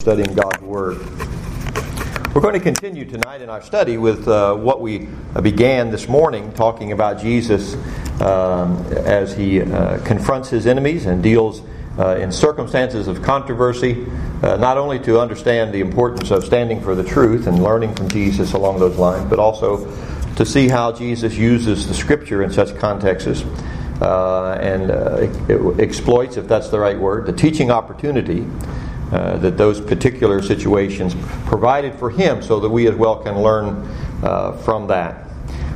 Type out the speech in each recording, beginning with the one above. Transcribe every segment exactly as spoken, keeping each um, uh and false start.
Studying God's Word. We're going to continue tonight in our study with uh, what we began this morning, talking about Jesus um, as he uh, confronts his enemies and deals uh, in circumstances of controversy, uh, not only to understand the importance of standing for the truth and learning from Jesus along those lines, but also to see how Jesus uses the Scripture in such contexts uh, and uh, it exploits, if that's the right word, the teaching opportunity Uh, that those particular situations provided for him, so that we as well can learn uh, from that.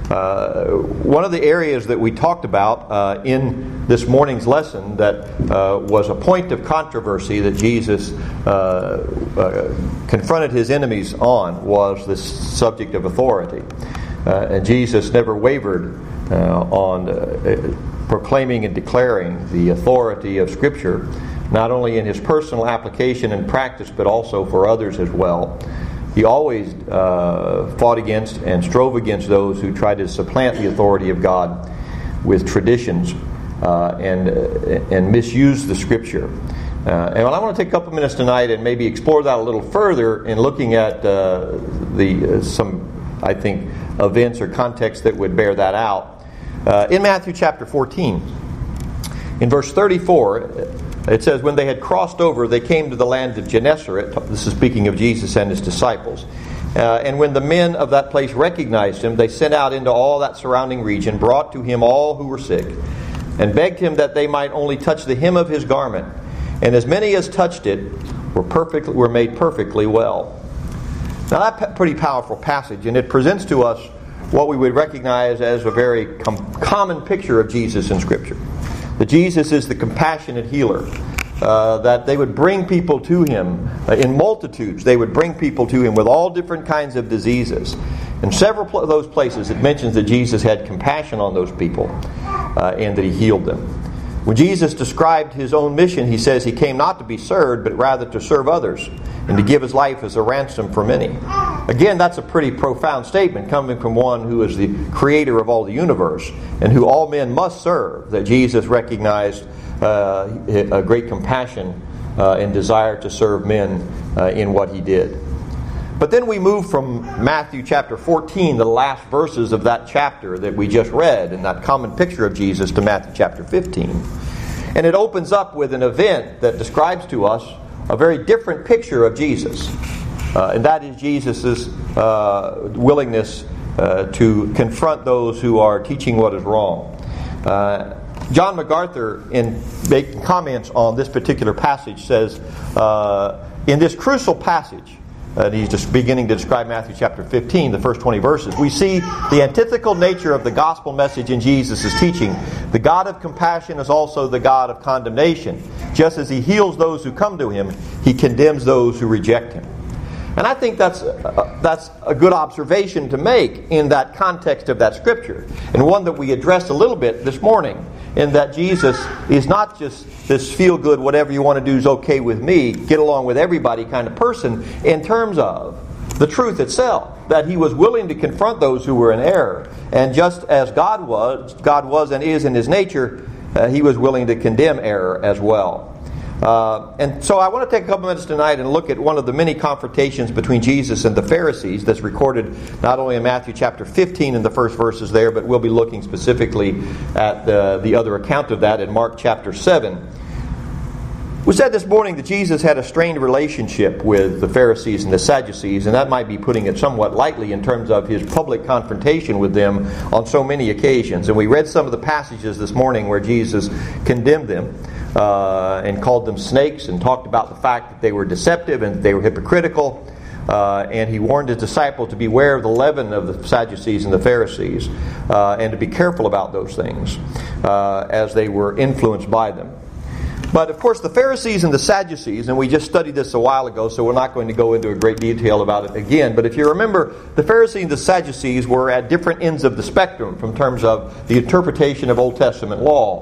Uh, one of the areas that we talked about uh, in this morning's lesson that uh, was a point of controversy that Jesus uh, uh, confronted his enemies on was this subject of authority. Uh, and Jesus never wavered uh, on uh, proclaiming and declaring the authority of Scripture, not only in his personal application and practice, but also for others as well. He always uh, fought against and strove against those who tried to supplant the authority of God with traditions uh, and uh, and misuse the Scripture. Uh, and I want to take a couple minutes tonight and maybe explore that a little further in looking at uh, the uh, some, I think, events or contexts that would bear that out. Uh, in Matthew chapter fourteen, in verse thirty-four, it says, when they had crossed over, they came to the land of Gennesaret. This is speaking of Jesus and his disciples. Uh, and when the men of that place recognized him, they sent out into all that surrounding region, brought to him all who were sick, and begged him that they might only touch the hem of his garment. And as many as touched it were perfectly, were made perfectly well. Now that's a pretty powerful passage, and it presents to us what we would recognize as a very com- common picture of Jesus in Scripture. That Jesus is the compassionate healer. Uh, that they would bring people to him uh, in multitudes. They would bring people to him with all different kinds of diseases. In several pl- of those places it mentions that Jesus had compassion on those people uh, and that he healed them. When Jesus described his own mission, he says he came not to be served, but rather to serve others and to give his life as a ransom for many. Again, that's a pretty profound statement coming from one who is the creator of all the universe and who all men must serve, that Jesus recognized uh, a great compassion uh, and desire to serve men uh, in what he did. But then we move from Matthew chapter fourteen, the last verses of that chapter that we just read, and that common picture of Jesus, to Matthew chapter fifteen. And it opens up with an event that describes to us a very different picture of Jesus. Uh, and that is Jesus' uh, willingness uh, to confront those who are teaching what is wrong. Uh, John MacArthur, in making comments on this particular passage, says, uh, in this crucial passage, and he's just beginning to describe Matthew chapter fifteen, the first twenty verses, we see the antithetical nature of the gospel message in Jesus' teaching. The God of compassion is also the God of condemnation. Just as he heals those who come to him, he condemns those who reject him. And I think that's uh, that's a good observation to make in that context of that scripture, and one that we addressed a little bit this morning, in that Jesus is not just this feel-good, whatever you want to do is okay with me, get along with everybody kind of person, in terms of the truth itself, that he was willing to confront those who were in error. And just as God was, God was and is in his nature, uh, he was willing to condemn error as well. Uh, and so I want to take a couple minutes tonight and look at one of the many confrontations between Jesus and the Pharisees that's recorded not only in Matthew chapter fifteen in the first verses there, but we'll be looking specifically at the, the other account of that in Mark chapter seven. We said this morning that Jesus had a strained relationship with the Pharisees and the Sadducees, and that might be putting it somewhat lightly in terms of his public confrontation with them on so many occasions. And we read some of the passages this morning where Jesus condemned them uh, and called them snakes and talked about the fact that they were deceptive and that they were hypocritical. Uh, and he warned his disciples to beware of the leaven of the Sadducees and the Pharisees uh, and to be careful about those things uh, as they were influenced by them. But of course the Pharisees and the Sadducees, and we just studied this a while ago, so we're not going to go into a great detail about it again, but if you remember, the Pharisees and the Sadducees were at different ends of the spectrum from terms of the interpretation of Old Testament law.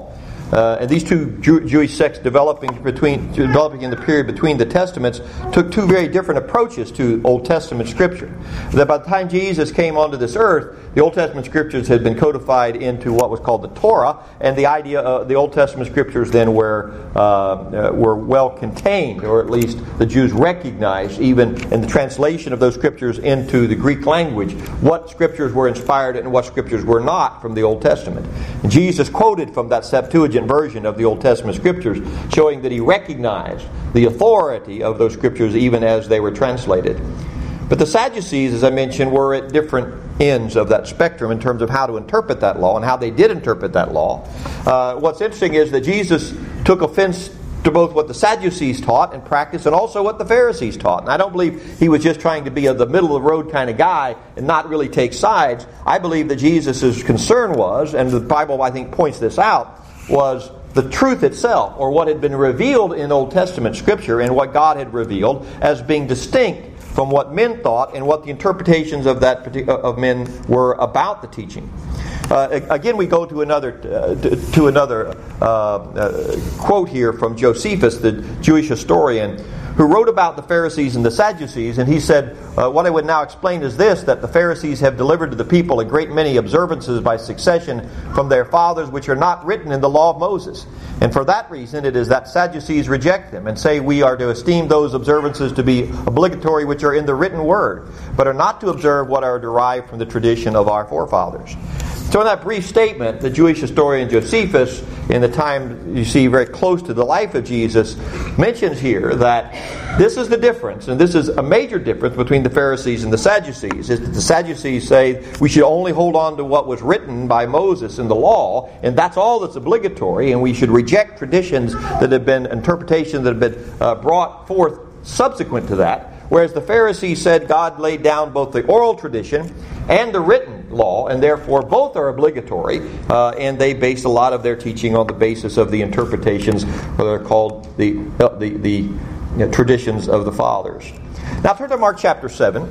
Uh, and these two Jew- Jewish sects developing between developing in the period between the Testaments took two very different approaches to Old Testament Scripture. That by the time Jesus came onto this earth, the Old Testament Scriptures had been codified into what was called the Torah, and the idea of the Old Testament Scriptures then were uh, uh, were well contained, or at least the Jews recognized, even in the translation of those Scriptures into the Greek language, what Scriptures were inspired and what Scriptures were not from the Old Testament. And Jesus quoted from that Septuagint version of the Old Testament Scriptures, showing that he recognized the authority of those Scriptures even as they were translated. But the Sadducees, as I mentioned, were at different ends of that spectrum in terms of how to interpret that law and how they did interpret that law. Uh, what's interesting is that Jesus took offense to both what the Sadducees taught and practiced, and also what the Pharisees taught. And I don't believe he was just trying to be a, the middle-of-the-road kind of guy and not really take sides. I believe that Jesus' concern was, and the Bible I think points this out, was the truth itself, or what had been revealed in Old Testament Scripture and what God had revealed as being distinct from what men thought and what the interpretations of that of men were about the teaching. Uh, again, we go to another uh, to, to another uh, uh, quote here from Josephus, the Jewish historian, who wrote about the Pharisees and the Sadducees, and he said, uh, what I would now explain is this, that the Pharisees have delivered to the people a great many observances by succession from their fathers, which are not written in the law of Moses. And for that reason it is that Sadducees reject them, and say we are to esteem those observances to be obligatory which are in the written word, but are not to observe what are derived from the tradition of our forefathers. So in that brief statement, the Jewish historian Josephus, in the time you see very close to the life of Jesus, mentions here that this is the difference, and this is a major difference between the Pharisees and the Sadducees, is that the Sadducees say we should only hold on to what was written by Moses in the law, and that's all that's obligatory, and we should reject traditions that have been, interpretations that have been uh, brought forth subsequent to that. Whereas the Pharisees said God laid down both the oral tradition and the written law, and therefore both are obligatory, uh, and they based a lot of their teaching on the basis of the interpretations, what are called the uh, the, the you know, traditions of the fathers. Now turn to Mark chapter seven.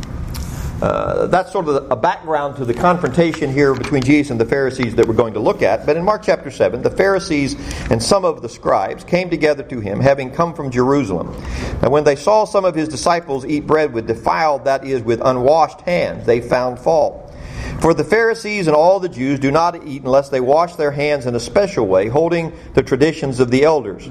Uh, that's sort of a background to the confrontation here between Jesus and the Pharisees that we're going to look at. But in Mark chapter seven, the Pharisees and some of the scribes came together to him, having come from Jerusalem. And when they saw some of his disciples eat bread with defiled, that is, with unwashed hands, they found fault. For the Pharisees and all the Jews do not eat unless they wash their hands in a special way, holding the traditions of the elders.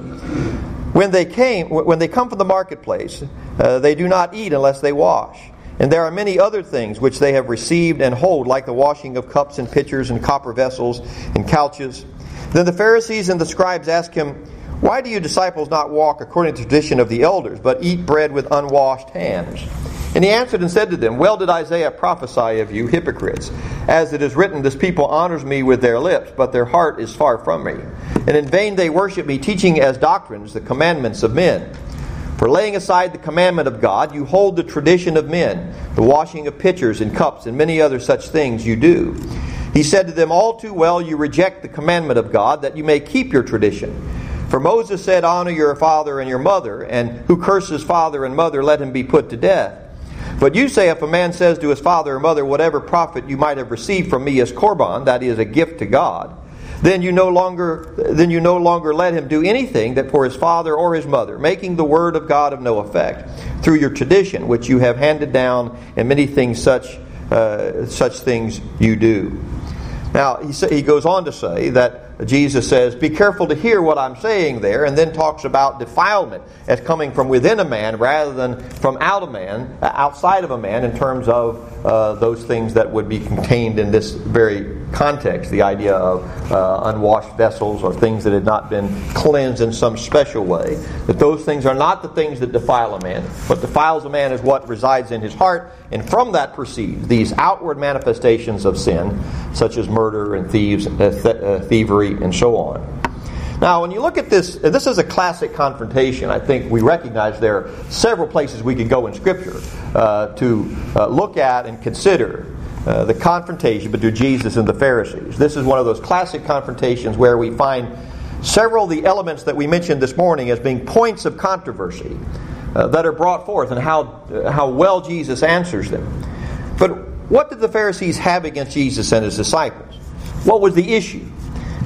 When they came, when they come from the marketplace, uh, they do not eat unless they wash. And there are many other things which they have received and hold, like the washing of cups and pitchers and copper vessels and couches. Then the Pharisees and the scribes asked him, why do you disciples not walk according to the tradition of the elders, but eat bread with unwashed hands? And he answered and said to them, well did Isaiah prophesy of you, hypocrites. As it is written, this people honors me with their lips, but their heart is far from me. And in vain they worship me, teaching as doctrines the commandments of men. For laying aside the commandment of God, you hold the tradition of men, the washing of pitchers and cups, and many other such things you do. He said to them, all too well you reject the commandment of God, that you may keep your tradition. For Moses said, honor your father and your mother, and who curses father and mother, let him be put to death. But you say, if a man says to his father or mother, whatever profit you might have received from me as korban, that is a gift to God, Then you no longer then you no longer let him do anything that for his father or his mother, making the word of God of no effect, through your tradition which you have handed down, and many things such uh, such things you do. Now he sa- he goes on to say that Jesus says, be careful to hear what I'm saying there, and then talks about defilement as coming from within a man rather than from out a man, outside of a man, in terms of uh, those things that would be contained in this very context, the idea of uh, unwashed vessels or things that had not been cleansed in some special way. That those things are not the things that defile a man. What defiles a man is what resides in his heart, and from that proceed these outward manifestations of sin, such as murder and thieves, uh, th- uh, thievery, and so on. Now, when you look at this, this is a classic confrontation. I think we recognize there are several places we could go in Scripture uh, to uh, look at and consider uh, the confrontation between Jesus and the Pharisees. This is one of those classic confrontations where we find several of the elements that we mentioned this morning as being points of controversy uh, that are brought forth, and how uh, how well Jesus answers them. But what did the Pharisees have against Jesus and his disciples? What was the issue?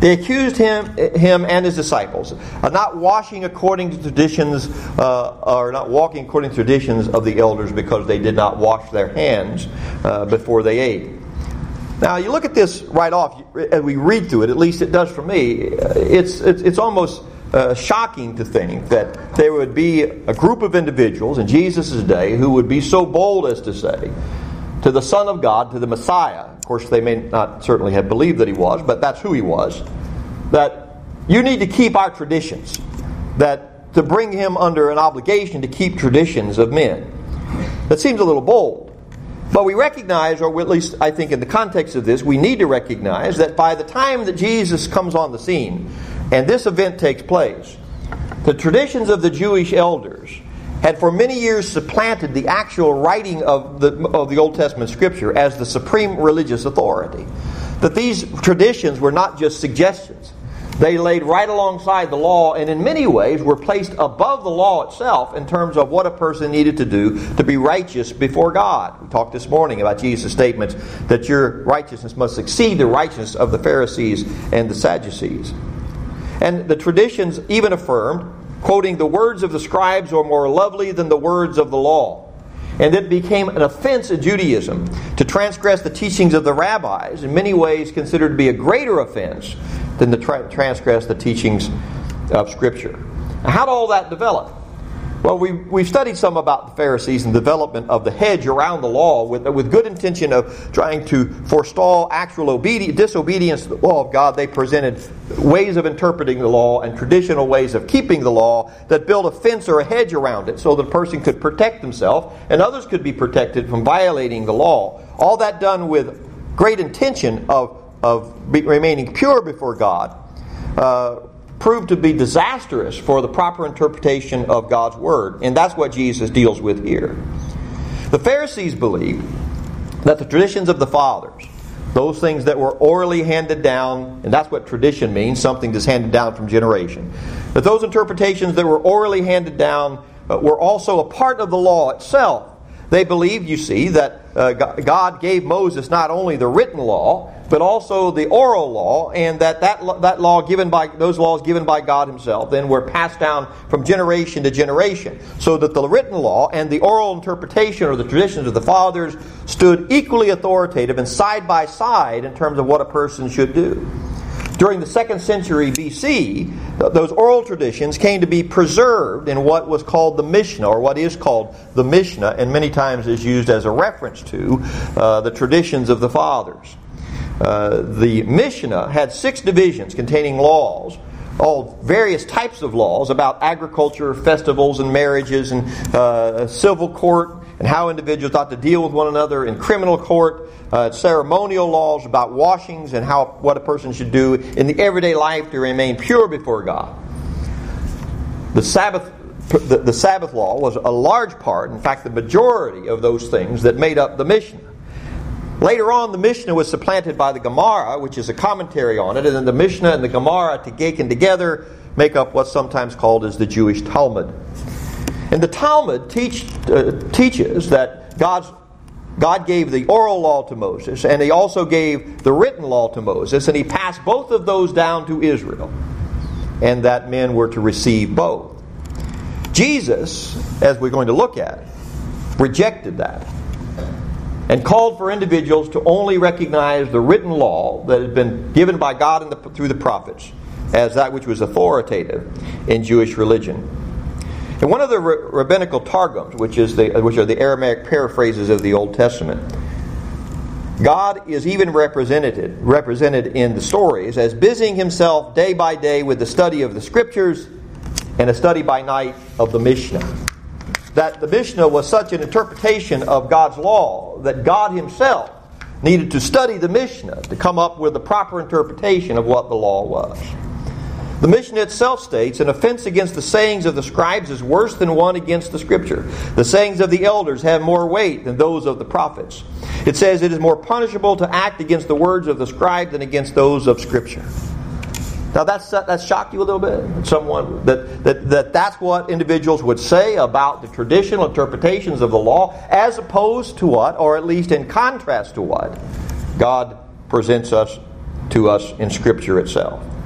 They accused him, him and his disciples of not washing according to traditions, uh, or not walking according to traditions of the elders, because they did not wash their hands uh, before they ate. Now, you look at this right off, as we read through it, at least it does for me, it's, it's, it's almost uh, shocking to think that there would be a group of individuals in Jesus' day who would be so bold as to say to the Son of God, to the Messiah, of course they may not certainly have believed that he was, but that's who he was, that you need to keep our traditions, that to bring him under an obligation to keep traditions of men. That seems a little bold. But we recognize, or at least I think in the context of this, we need to recognize that by the time that Jesus comes on the scene and this event takes place, the traditions of the Jewish elders had for many years supplanted the actual writing of the, of the Old Testament Scripture as the supreme religious authority. That these traditions were not just suggestions. They laid right alongside the law, and in many ways were placed above the law itself in terms of what a person needed to do to be righteous before God. We talked this morning about Jesus' statements that your righteousness must exceed the righteousness of the Pharisees and the Sadducees. And the traditions even affirmed, quoting, the words of the scribes are more lovely than the words of the law. And it became an offense in Judaism to transgress the teachings of the rabbis, in many ways considered to be a greater offense than to tra- transgress the teachings of Scripture. Now, how did all that develop? Well, we, we've studied some about the Pharisees and the development of the hedge around the law with, with good intention of trying to forestall actual obedi- disobedience to the law of God. They presented ways of interpreting the law and traditional ways of keeping the law that built a fence or a hedge around it so that a person could protect himself and others could be protected from violating the law. All that done with great intention of, of be, remaining pure before God. Uh, proved to be disastrous for the proper interpretation of God's Word. And that's what Jesus deals with here. The Pharisees believed that the traditions of the fathers, those things that were orally handed down, and that's what tradition means, something that's handed down from generation, that those interpretations that were orally handed down uh, were also a part of the law itself. They believed, you see, that uh, God gave Moses not only the written law, but also the oral law, and that that, that law given by those laws given by God Himself then were passed down from generation to generation, so that the written law and the oral interpretation or the traditions of the fathers stood equally authoritative and side by side in terms of what a person should do. During the second century B C, those oral traditions came to be preserved in what was called the Mishnah, or what is called the Mishnah, and many times is used as a reference to uh, the traditions of the fathers. Uh, the Mishnah had six divisions containing laws, all various types of laws about agriculture, festivals, and marriages, and uh, civil court, and how individuals ought to deal with one another, in criminal court, uh, ceremonial laws about washings and how what a person should do in the everyday life to remain pure before God. The Sabbath, the, the Sabbath law was a large part, in fact, the majority of those things that made up the Mishnah. Later on, the Mishnah was supplanted by the Gemara, which is a commentary on it, and then the Mishnah and the Gemara taken together make up what's sometimes called as the Jewish Talmud. And the Talmud teach, uh, teaches that God's, God gave the oral law to Moses, and He also gave the written law to Moses, and He passed both of those down to Israel, and that men were to receive both. Jesus, as we're going to look at, rejected that and called for individuals to only recognize the written law that had been given by God in the, through the prophets as that which was authoritative in Jewish religion. In one of the rabbinical targums, which is the which are the Aramaic paraphrases of the Old Testament, God is even represented represented in the stories as busying Himself day by day with the study of the Scriptures and a study by night of the Mishnah. That the Mishnah was such an interpretation of God's law that God Himself needed to study the Mishnah to come up with the proper interpretation of what the law was. The Mishnah itself states, an offense against the sayings of the scribes is worse than one against the Scripture. The sayings of the elders have more weight than those of the prophets. It says it is more punishable to act against the words of the scribe than against those of Scripture. Now that's that's shocked you a little bit? Someone that, that, that that's what individuals would say about the traditional interpretations of the law, as opposed to what, or at least in contrast to what, God presents us to us in Scripture itself.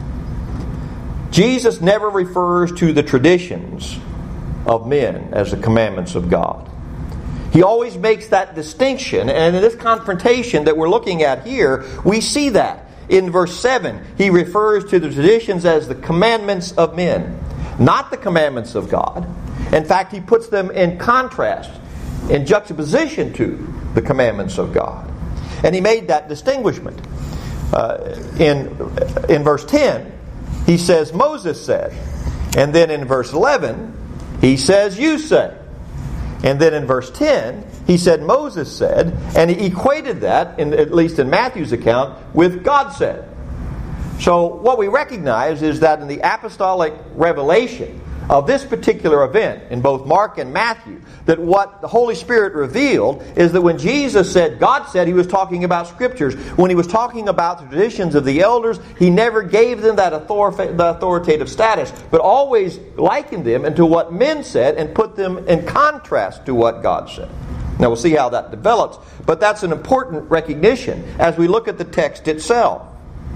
Jesus never refers to the traditions of men as the commandments of God. He always makes that distinction, and in this confrontation that we're looking at here, we see that. In verse seven, he refers to the traditions as the commandments of men, not the commandments of God. In fact, he puts them in contrast, in juxtaposition to the commandments of God. And he made that distinguishment. Uh, in, in verse ten, he says, Moses said. And then in verse eleven, he says, you say. And then in verse ten, he said, Moses said, and he equated that, in, at least in Matthew's account, with God said. So what we recognize is that in the apostolic revelation of this particular event, in both Mark and Matthew, that what the Holy Spirit revealed is that when Jesus said, God said, he was talking about Scriptures. When he was talking about the traditions of the elders, he never gave them that author- the authoritative status, but always likened them into what men said and put them in contrast to what God said. Now we'll see how that develops, but that's an important recognition as we look at the text itself.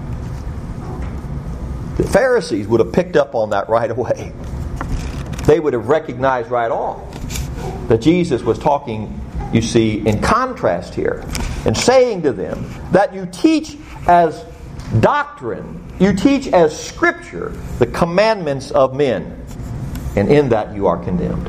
The Pharisees would have picked up on that right away. They would have recognized right off that Jesus was talking, you see, in contrast here, and saying to them that you teach as doctrine, you teach as Scripture the commandments of men, and in that you are condemned.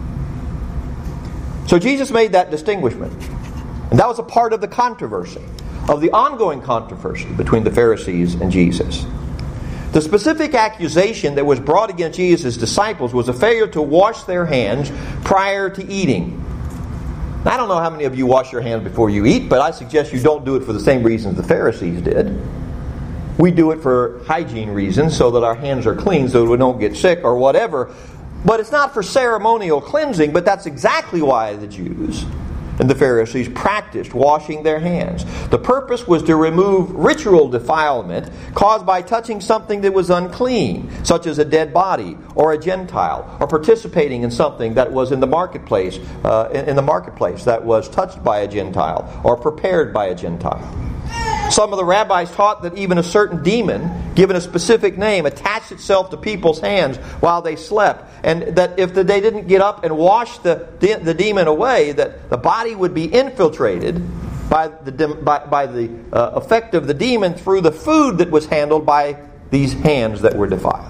So Jesus made that distinguishment, and that was a part of the controversy, of the ongoing controversy between the Pharisees and Jesus. The specific accusation that was brought against Jesus' disciples was a failure to wash their hands prior to eating. I don't know how many of you wash your hands before you eat, but I suggest you don't do it for the same reasons the Pharisees did. We do it for hygiene reasons, so that our hands are clean, so we don't get sick or whatever. But it's not for ceremonial cleansing, but that's exactly why the Jews and the Pharisees practiced washing their hands. The purpose was to remove ritual defilement caused by touching something that was unclean, such as a dead body or a Gentile, or participating in something that was in the marketplace, uh, in, in the marketplace that was touched by a Gentile or prepared by a Gentile. Some of the rabbis taught that even a certain demon, given a specific name, attached itself to people's hands while they slept, and that if they didn't get up and wash the, the, the demon away, that the body would be infiltrated by the, by, by the uh, effect of the demon through the food that was handled by these hands that were defiled.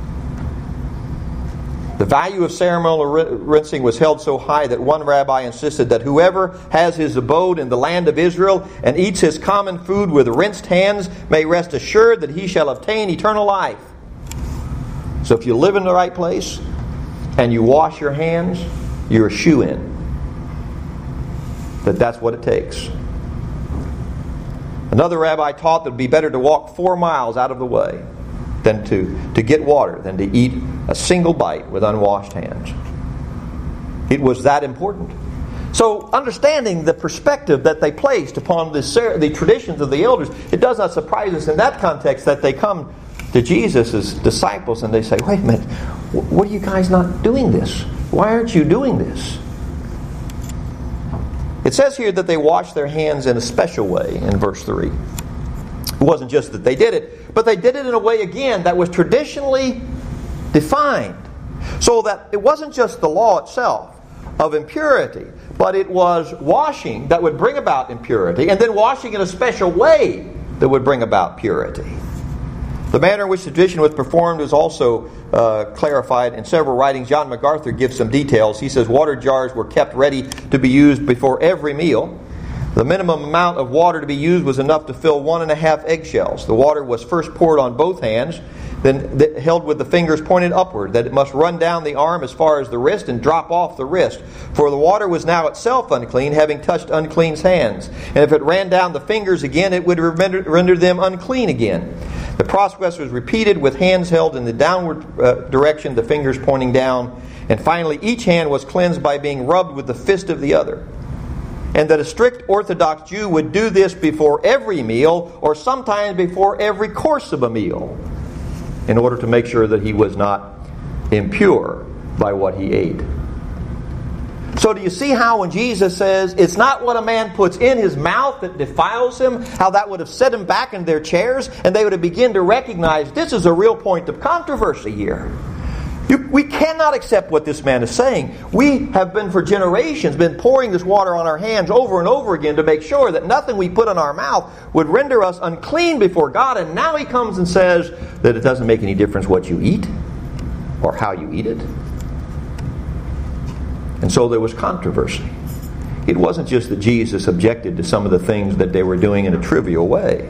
The value of ceremonial rinsing was held so high that one rabbi insisted that whoever has his abode in the land of Israel and eats his common food with rinsed hands may rest assured that he shall obtain eternal life. So if you live in the right place and you wash your hands, you're a shoo-in. That that's what it takes. Another rabbi taught that it would be better to walk four miles out of the way than to, to get water, than to eat a single bite with unwashed hands. It was that important. So understanding the perspective that they placed upon the, the traditions of the elders, it does not surprise us in that context that they come to Jesus' disciples and they say, wait a minute, what are you guys not doing this? Why aren't you doing this? It says here that they washed their hands in a special way in verse three. It wasn't just that they did it, but they did it in a way, again, that was traditionally defined. So that it wasn't just the law itself of impurity, but it was washing that would bring about impurity, and then washing in a special way that would bring about purity. The manner in which the tradition was performed is also uh, clarified in several writings. John MacArthur gives some details. He says water jars were kept ready to be used before every meal. The minimum amount of water to be used was enough to fill one and a half eggshells. The water was first poured on both hands, then held with the fingers pointed upward, that it must run down the arm as far as the wrist and drop off the wrist. For the water was now itself unclean, having touched unclean hands. And if it ran down the fingers again, it would render, render them unclean again. The process was repeated with hands held in the downward uh, direction, the fingers pointing down. And finally, each hand was cleansed by being rubbed with the fist of the other. And that a strict Orthodox Jew would do this before every meal, or sometimes before every course of a meal, in order to make sure that he was not impure by what he ate. So do you see how when Jesus says, it's not what a man puts in his mouth that defiles him, how that would have set him back in their chairs, and they would have begun to recognize this is a real point of controversy here. You, we cannot accept what this man is saying. We have been for generations been pouring this water on our hands over and over again to make sure that nothing we put in our mouth would render us unclean before God. And now he comes and says that it doesn't make any difference what you eat or how you eat it. And so there was controversy. It wasn't just that Jesus objected to some of the things that they were doing in a trivial way.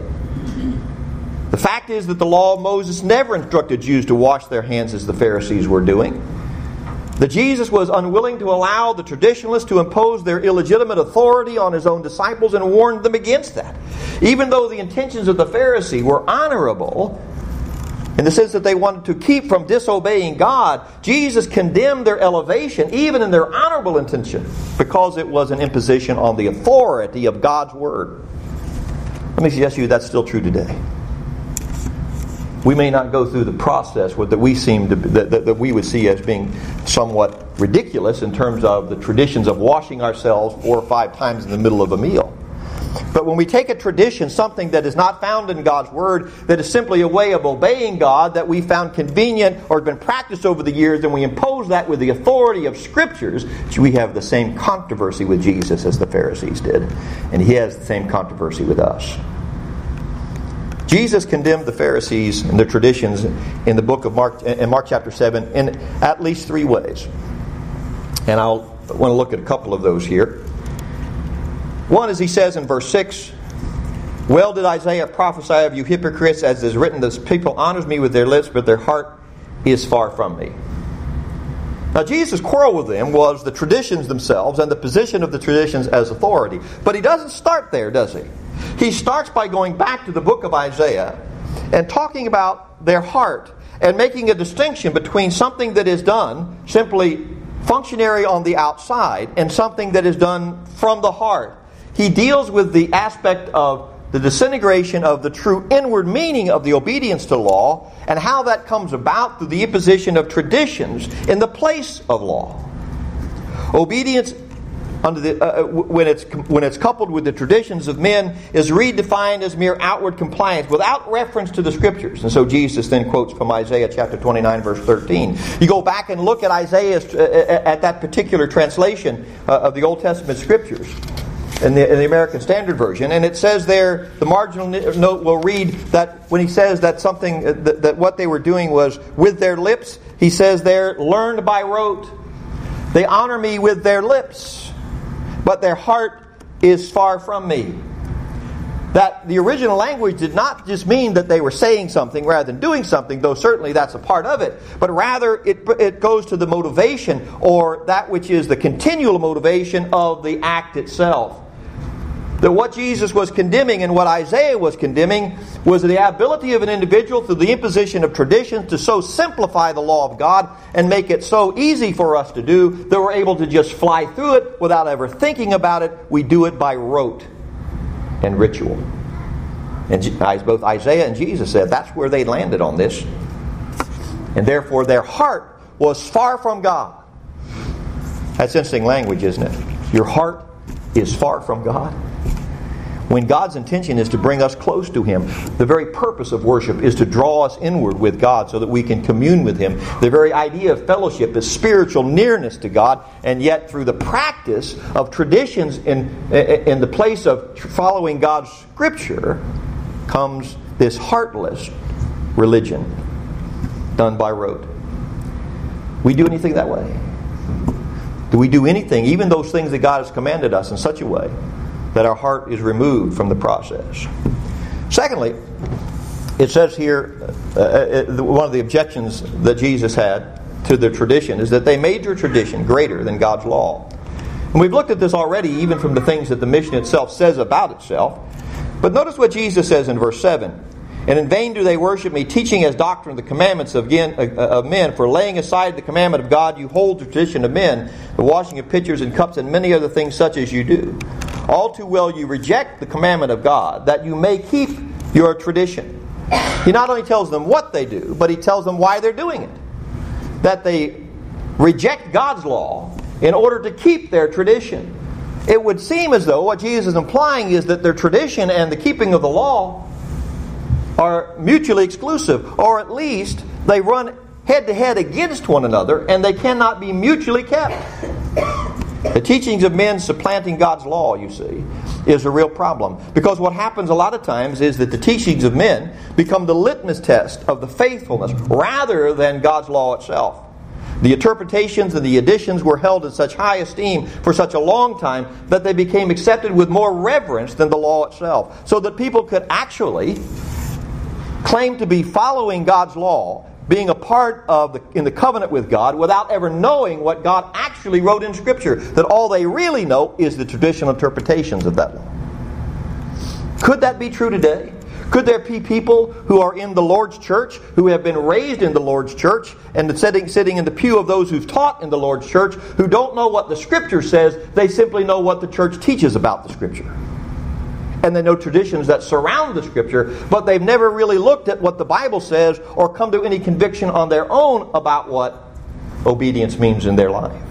The fact is that the law of Moses never instructed Jews to wash their hands as the Pharisees were doing. That Jesus was unwilling to allow the traditionalists to impose their illegitimate authority on his own disciples and warned them against that. Even though the intentions of the Pharisee were honorable, in the sense that they wanted to keep from disobeying God, Jesus condemned their elevation, even in their honorable intention, because it was an imposition on the authority of God's Word. Let me suggest to you that's still true today. We may not go through the process that we seem to that, that, that we would see as being somewhat ridiculous in terms of the traditions of washing ourselves four or five times in the middle of a meal. But when we take a tradition, something that is not found in God's Word, that is simply a way of obeying God that we found convenient or been practiced over the years, and we impose that with the authority of Scriptures, we have the same controversy with Jesus as the Pharisees did. And he has the same controversy with us. Jesus condemned the Pharisees and their traditions in the book of Mark, in Mark chapter seven, in at least three ways. And I'll want to look at a couple of those here. One is he says in verse six, "Well did Isaiah prophesy of you hypocrites, as is written, this people honors me with their lips, but their heart is far from me." Now Jesus' quarrel with them was the traditions themselves and the position of the traditions as authority. But he doesn't start there, does he? He starts by going back to the book of Isaiah and talking about their heart and making a distinction between something that is done simply functionary on the outside and something that is done from the heart. He deals with the aspect of the disintegration of the true inward meaning of the obedience to law and how that comes about through the imposition of traditions in the place of law. Obedience under the, uh, when it's when it's coupled with the traditions of men is redefined as mere outward compliance without reference to the Scriptures. And so Jesus then quotes from Isaiah chapter twenty-nine verse thirteen. You go back and look at Isaiah's uh, at that particular translation uh, of the Old Testament Scriptures in the, in the American Standard Version, and it says there, the marginal note will read that when he says that something uh, that, that what they were doing was with their lips, he says there, learned by rote. They honor me with their lips, but their heart is far from me. That the original language did not just mean that they were saying something rather than doing something, though certainly that's a part of it, but rather it, it goes to the motivation, or that which is the continual motivation of the act itself. That what Jesus was condemning and what Isaiah was condemning was the ability of an individual through the imposition of traditions to so simplify the law of God and make it so easy for us to do that we're able to just fly through it without ever thinking about it. We do it by rote and ritual. And both Isaiah and Jesus said that's where they landed on this. And therefore their heart was far from God. That's interesting language, isn't it? Your heart is far from God. When God's intention is to bring us close to Him, the very purpose of worship is to draw us inward with God so that we can commune with Him. The very idea of fellowship is spiritual nearness to God, and yet through the practice of traditions in, in the place of following God's Scripture comes this heartless religion done by rote. We do anything that way? Do we do anything, even those things that God has commanded us, in such a way that our heart is removed from the process? Secondly, it says here, uh, one of the objections that Jesus had to the tradition is that they made your tradition greater than God's law. And we've looked at this already, even from the things that the mission itself says about itself. But notice what Jesus says in verse seven. "And in vain do they worship me, teaching as doctrine the commandments of men. For laying aside the commandment of God, you hold the tradition of men, the washing of pitchers and cups, and many other things such as you do. All too well you reject the commandment of God, that you may keep your tradition." He not only tells them what they do, but he tells them why they're doing it. That they reject God's law in order to keep their tradition. It would seem as though what Jesus is implying is that their tradition and the keeping of the law are mutually exclusive, or at least they run head-to-head against one another, and they cannot be mutually kept. The teachings of men supplanting God's law, you see, is a real problem. Because what happens a lot of times is that the teachings of men become the litmus test of the faithfulness rather than God's law itself. The interpretations and the additions were held in such high esteem for such a long time that they became accepted with more reverence than the law itself. So that people could actually claim to be following God's law, being a part of the, in the covenant with God, without ever knowing what God actually wrote in Scripture. That all they really know is the traditional interpretations of that law. Could that be true today? Could there be people who are in the Lord's church, who have been raised in the Lord's church, and sitting, sitting in the pew of those who've taught in the Lord's church, who don't know what the Scripture says, they simply know what the church teaches about the Scripture? And they know traditions that surround the Scripture, but they've never really looked at what the Bible says or come to any conviction on their own about what obedience means in their life.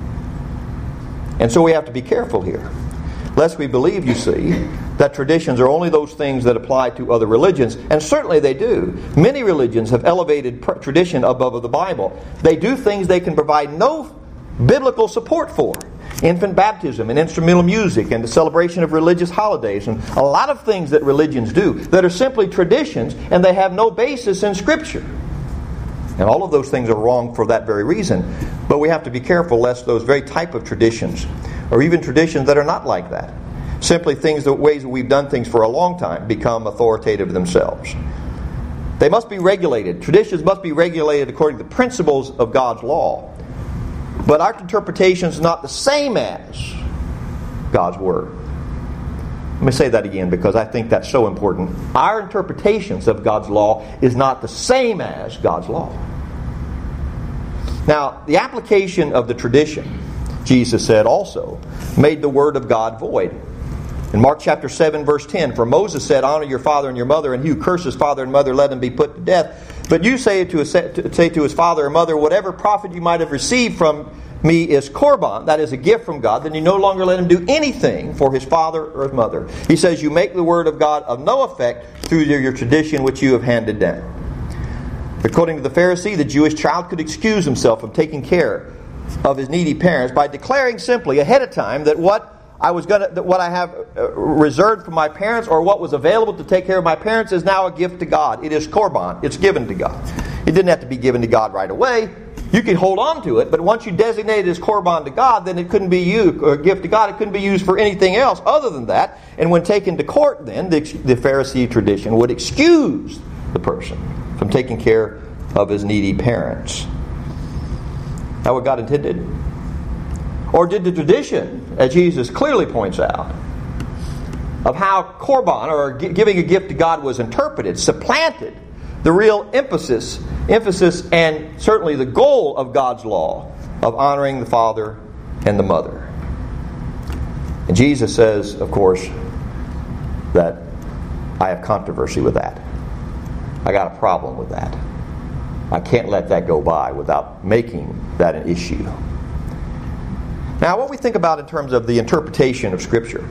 And so we have to be careful here, lest we believe, you see, that traditions are only those things that apply to other religions. And certainly they do. Many religions have elevated tradition above the Bible. They do things they can provide no biblical support for. Infant baptism and instrumental music and the celebration of religious holidays and a lot of things that religions do that are simply traditions and they have no basis in Scripture. And all of those things are wrong for that very reason. But we have to be careful lest those very type of traditions, or even traditions that are not like that, simply things, the ways that we've done things for a long time, become authoritative themselves. They must be regulated. Traditions must be regulated according to the principles of God's law. But our interpretation is not the same as God's Word. Let me say that again because I think that's so important. Our interpretations of God's law is not the same as God's law. Now, the application of the tradition, Jesus said also, made the Word of God void. In Mark chapter seven, verse ten, for Moses said, honor your father and your mother, and he who curses father and mother, let him be put to death. But you say to, his, say to his father or mother, whatever profit you might have received from me is korban, that is a gift from God, then you no longer let him do anything for his father or his mother. He says you make the word of God of no effect through your, your tradition which you have handed down. According to the Pharisee, the Jewish child could excuse himself from taking care of his needy parents by declaring simply ahead of time that what I was gonna, that what I have reserved for my parents, or what was available to take care of my parents, is now a gift to God. It is korban. It's given to God. It didn't have to be given to God right away. You could hold on to it, but once you designate it as korban to God, then it couldn't be used, or a gift to God. It couldn't be used for anything else other than that. And when taken to court, then the, the Pharisee tradition would excuse the person from taking care of his needy parents. That what God intended? Or did the tradition, as Jesus clearly points out, of how korban, or giving a gift to God, was interpreted, supplanted the real emphasis, emphasis and certainly the goal of God's law of honoring the father and the mother? And Jesus says, of course, that I have controversy with that. I got a problem with that. I can't let that go by without making that an issue. Now, what we think about in terms of the interpretation of Scripture,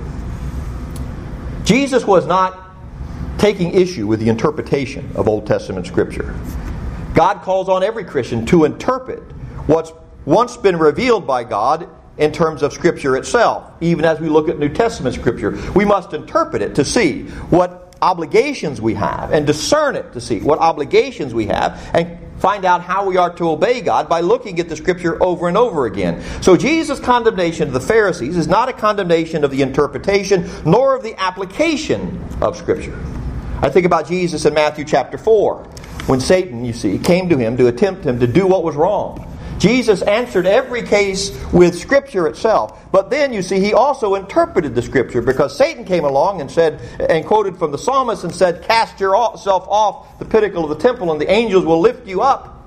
Jesus was not taking issue with the interpretation of Old Testament Scripture. God calls on every Christian to interpret what's once been revealed by God in terms of Scripture itself. Even as we look at New Testament Scripture, we must interpret it to see what obligations we have, and discern it to see what obligations we have, and find out how we are to obey God by looking at the Scripture over and over again. So Jesus' condemnation of the Pharisees is not a condemnation of the interpretation, nor of the application of Scripture. I think about Jesus in Matthew chapter four, when Satan, you see, came to him to attempt him to do what was wrong. Jesus answered every case with Scripture itself. But then, you see, he also interpreted the Scripture, because Satan came along and said, and quoted from the psalmist and said, cast yourself off the pinnacle of the temple and the angels will lift you up.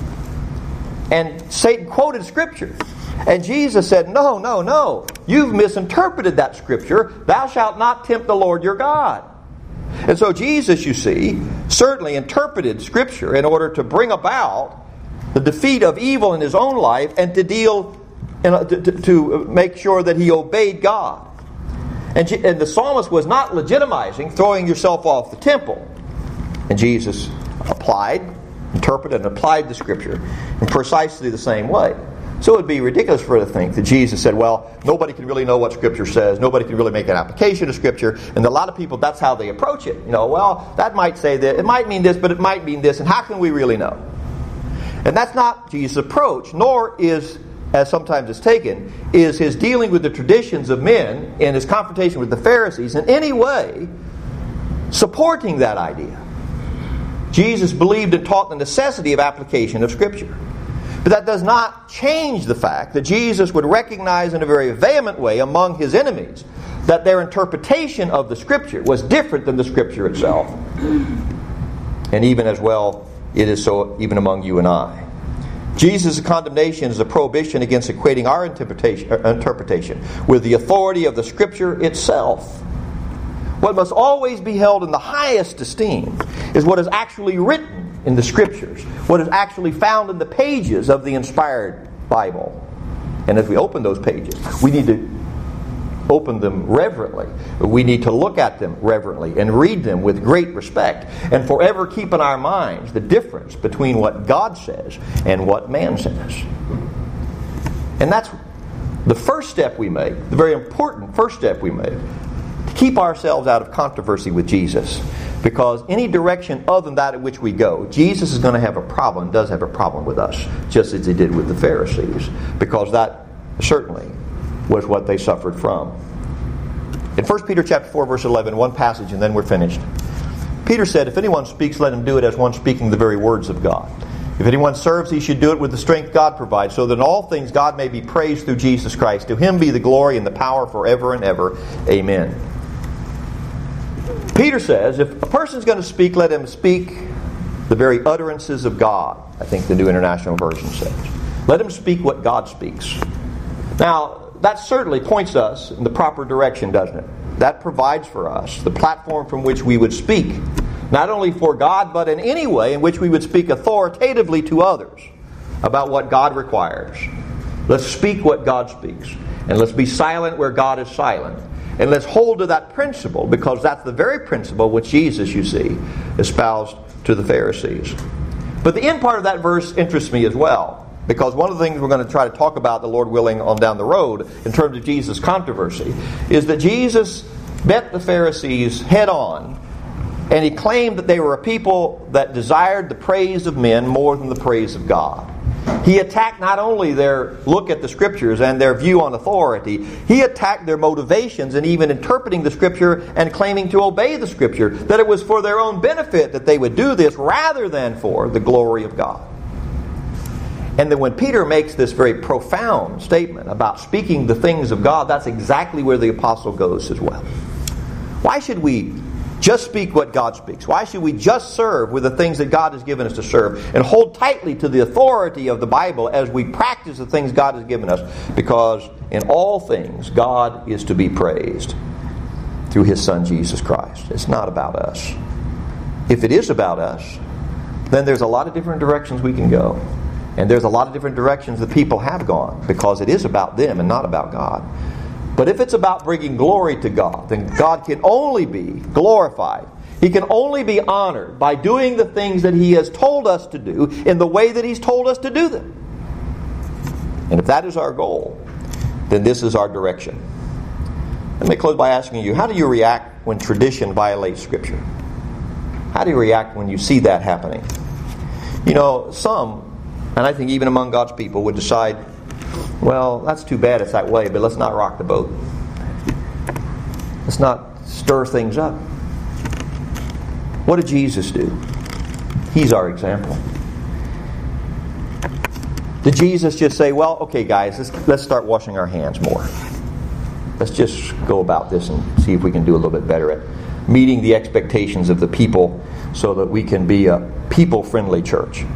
And Satan quoted Scripture. And Jesus said, no, no, no. You've misinterpreted that Scripture. Thou shalt not tempt the Lord your God. And so Jesus, you see, certainly interpreted Scripture in order to bring about the defeat of evil in his own life and to deal and to, to, to make sure that he obeyed God. And, and the psalmist was not legitimizing throwing yourself off the temple. And Jesus applied, interpreted, and applied the Scripture in precisely the same way. So it would be ridiculous for us to think that Jesus said, well, nobody can really know what Scripture says. Nobody can really make an application of Scripture. And a lot of people, that's how they approach it. You know, well, that might say that. It might mean this, but it might mean this. And how can we really know? And that's not Jesus' approach, nor is, as sometimes it's taken, is his dealing with the traditions of men and his confrontation with the Pharisees in any way supporting that idea. Jesus believed and taught the necessity of application of Scripture. But that does not change the fact that Jesus would recognize in a very vehement way among his enemies that their interpretation of the Scripture was different than the Scripture itself. And even as well, it is so even among you and I. Jesus' condemnation is a prohibition against equating our interpretation, interpretation with the authority of the Scripture itself. What must always be held in the highest esteem is what is actually written in the Scriptures, what is actually found in the pages of the inspired Bible. And as we open those pages, we need to open them reverently. We need to look at them reverently and read them with great respect and forever keep in our minds the difference between what God says and what man says. And that's the first step we make, the very important first step we make, to keep ourselves out of controversy with Jesus. Because any direction other than that in which we go, Jesus is going to have a problem, does have a problem with us, just as he did with the Pharisees. Because that certainly was what they suffered from. In First Peter chapter four, verse eleven, one passage and then we're finished. Peter said, if anyone speaks, let him do it as one speaking the very words of God. If anyone serves, he should do it with the strength God provides, so that in all things God may be praised through Jesus Christ. To him be the glory and the power forever and ever. Amen. Peter says, if a person's going to speak, let him speak the very utterances of God. I think the New International Version says. Let him speak what God speaks. Now, that certainly points us in the proper direction, doesn't it? That provides for us the platform from which we would speak, not only for God, but in any way in which we would speak authoritatively to others about what God requires. Let's speak what God speaks. And let's be silent where God is silent. And let's hold to that principle, because that's the very principle which Jesus, you see, espoused to the Pharisees. But the end part of that verse interests me as well, because one of the things we're going to try to talk about, the Lord willing, on down the road in terms of Jesus' controversy is that Jesus met the Pharisees head on, and he claimed that they were a people that desired the praise of men more than the praise of God. He attacked not only their look at the Scriptures and their view on authority, he attacked their motivations in even interpreting the Scripture and claiming to obey the Scripture, that it was for their own benefit that they would do this rather than for the glory of God. And then when Peter makes this very profound statement about speaking the things of God, that's exactly where the apostle goes as well. Why should we just speak what God speaks? Why should we just serve with the things that God has given us to serve and hold tightly to the authority of the Bible as we practice the things God has given us? Because in all things, God is to be praised through His Son, Jesus Christ. It's not about us. If it is about us, then there's a lot of different directions we can go. And there's a lot of different directions that people have gone, because it is about them and not about God. But if it's about bringing glory to God, then God can only be glorified. He can only be honored by doing the things that He has told us to do in the way that He's told us to do them. And if that is our goal, then this is our direction. Let me close by asking you, how do you react when tradition violates Scripture? How do you react when you see that happening? You know, some, and I think even among God's people, would decide, well, that's too bad it's that way, but let's not rock the boat. Let's not stir things up. What did Jesus do? He's our example. Did Jesus just say, well, okay guys, let's, let's start washing our hands more. Let's just go about this and see if we can do a little bit better at meeting the expectations of the people so that we can be a people-friendly church?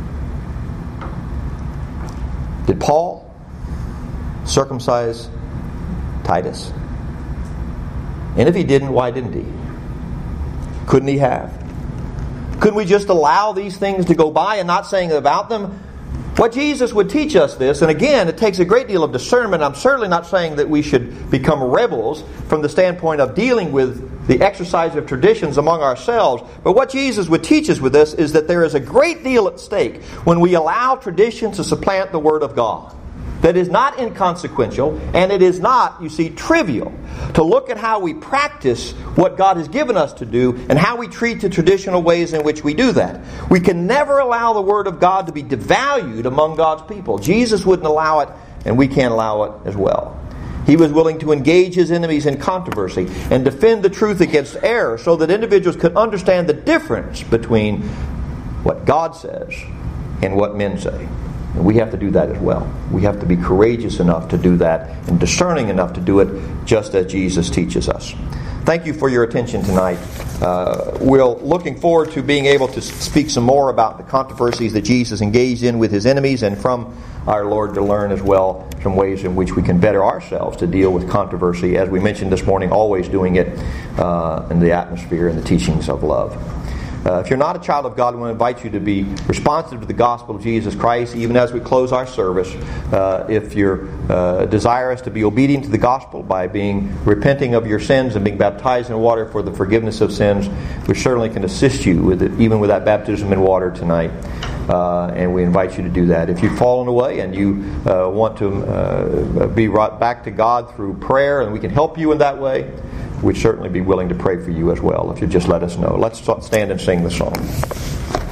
Did Paul circumcise Titus? And if he didn't, why didn't he? Couldn't he have? Couldn't we just allow these things to go by and not saying about them? What Jesus would teach us this, and again, it takes a great deal of discernment. I'm certainly not saying that we should become rebels from the standpoint of dealing with the exercise of traditions among ourselves. But what Jesus would teach us with this is that there is a great deal at stake when we allow tradition to supplant the Word of God. That is not inconsequential, and it is not, you see, trivial to look at how we practice what God has given us to do and how we treat the traditional ways in which we do that. We can never allow the Word of God to be devalued among God's people. Jesus wouldn't allow it, and we can't allow it as well. He was willing to engage His enemies in controversy and defend the truth against error so that individuals could understand the difference between what God says and what men say. And we have to do that as well. We have to be courageous enough to do that and discerning enough to do it just as Jesus teaches us. Thank you for your attention tonight. Uh, we're looking forward to being able to speak some more about the controversies that Jesus engaged in with His enemies, and from our Lord to learn as well some ways in which we can better ourselves to deal with controversy, as we mentioned this morning, always doing it uh, in the atmosphere and the teachings of love. Uh, if you're not a child of God, we want to invite you to be responsive to the gospel of Jesus Christ, even as we close our service. Uh, if you're uh, desirous to be obedient to the gospel by being repenting of your sins and being baptized in water for the forgiveness of sins, we certainly can assist you with it, even with that baptism in water tonight. Uh, and we invite you to do that. If you've fallen away and you uh, want to uh, be brought back to God through prayer, and we can help you in that way, we'd certainly be willing to pray for you as well if you just let us know. Let's stand and sing the song.